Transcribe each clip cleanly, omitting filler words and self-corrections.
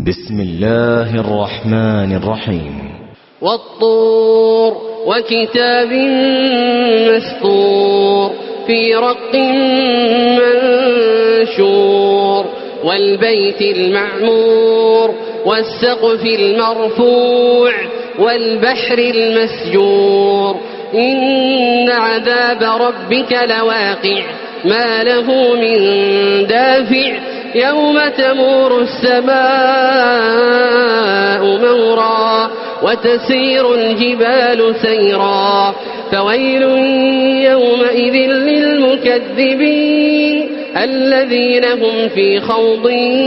بسم الله الرحمن الرحيم. والطور وكتاب مسطور في رق منشور والبيت المعمور والسقف المرفوع والبحر المسجور إن عذاب ربك لواقع ما له من دافع يوم تمور السماء مورا وتسير الجبال سيرا فويل يومئذ للمكذبين الذين هم في خوض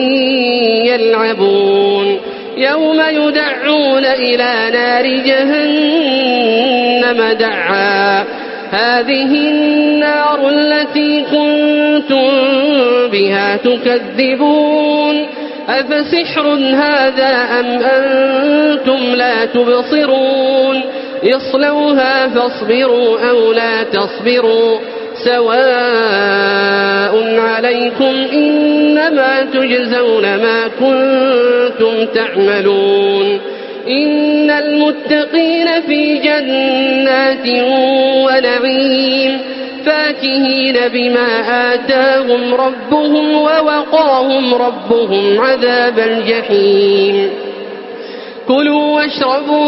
يلعبون يوم يدعون إلى نار جهنم دعا هذه النار التي كنتم بها تكذبون أفسحر هذا أم أنتم لا تبصرون اصلوها فاصبروا أو لا تصبروا سواء عليكم إنما تجزون ما كنتم تعملون إن المتقين في جنات ونعيم فاكهين بما آتاهم ربهم ووقاهم ربهم عذاب الجحيم كلوا واشربوا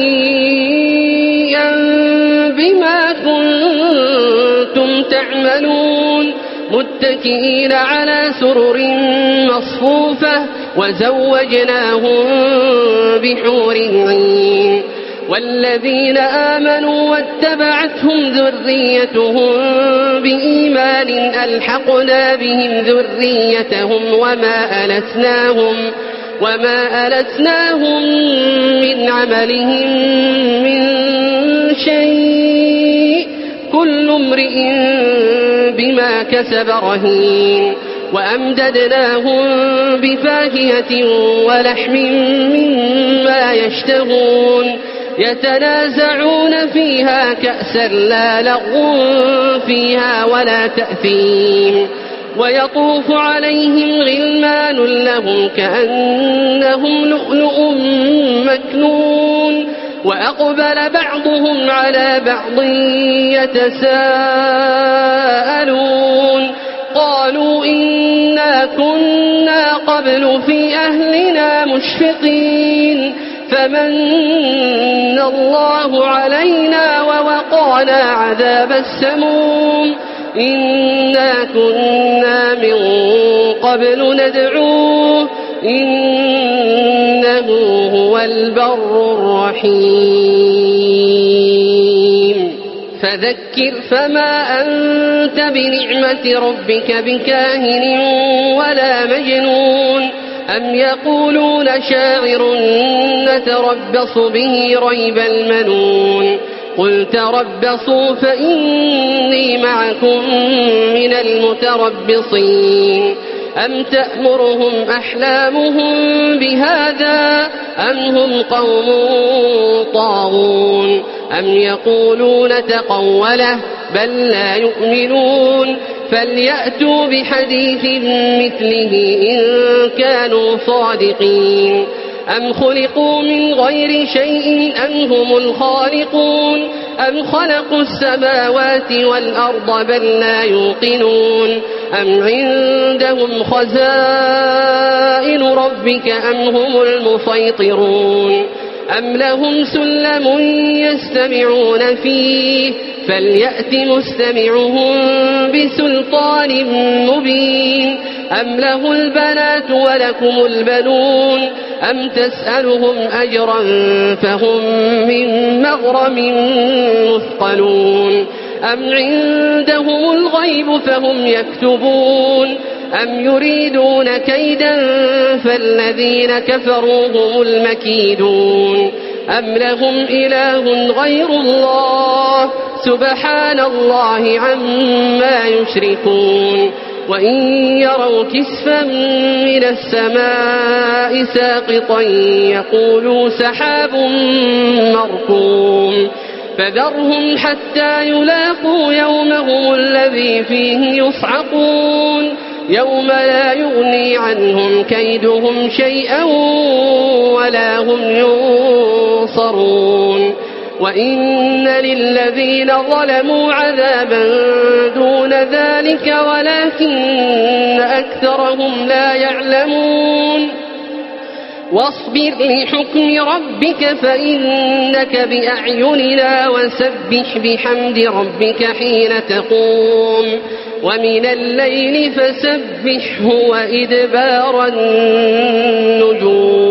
هنيئا بما كنتم تعملون متكئين على سرر مصفوفة وزوجناهم بحور عين والذين آمنوا واتبعتهم ذريتهم بإيمان ألحقنا بهم ذريتهم وما ألتناهم من عملهم من شيء كل امرئ بما كسب رهين وأمددناهم بفاكهة ولحم مما يشتهون يتنازعون فيها كأسا لا لغو فيها ولا تأثيم ويطوف عليهم غلمان لهم كأنهم لؤلؤ مكنون وأقبل بعضهم على بعض يتساءلون قالوا إنا كنا قبل في أهلنا مشفقين فمن الله علينا ووقانا عذاب السموم إنا كنا من قبل ندعوه إنه هو البر الرحيم فذكر فما أنت بنعمة ربك بكاهن ولا مجنون أم يقولون شاعر نتربص به ريب المنون قل تربصوا فإني معكم من المتربصين أم تأمرهم أحلامهم بهذا أم هم قوم طاغون أم يقولون تقوله بل لا يؤمنون فليأتوا بحديث مثله إن كانوا صادقين أم خلقوا من غير شيء أم هم الخالقون أم خلقوا السماوات والأرض بل لا يوقنون أم عندهم خزائن ربك أم هم المسيطرون أم لهم سلم يستمعون فيه فليأت مستمعهم بسلطان مبين أم له البنات ولكم البنون أم تسألهم أجرا فهم من مغرم مثقلون أم عندهم الغيب فهم يكتبون أم يريدون كيدا فالذين كفروا هم المكيدون أم لهم إله غير الله سبحان الله عما يشركون وإن يروا كسفا من السماء ساقطا يقولوا سحاب مركوم فذرهم حتى يلاقوا يومهم الذي فيه يصعقون يوم لا يغني عنهم كيدهم شيئا ولا هم ينصرون وإن للذين ظلموا عذابا دون ذلك ولكن أكثرهم لا يعلمون واصبر لحكم ربك فإنك بأعيننا وسبح بحمد ربك حين تقوم ومن الليل فسبحه وإدبار النجوم